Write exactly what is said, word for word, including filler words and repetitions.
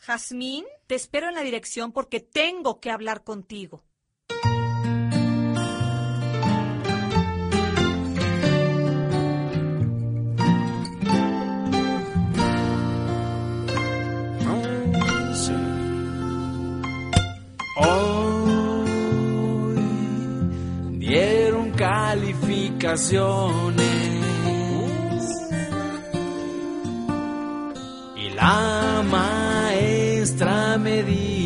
Jazmín, te espero en la dirección porque tengo que hablar contigo. Hoy dieron calificaciones y la maestra me dijo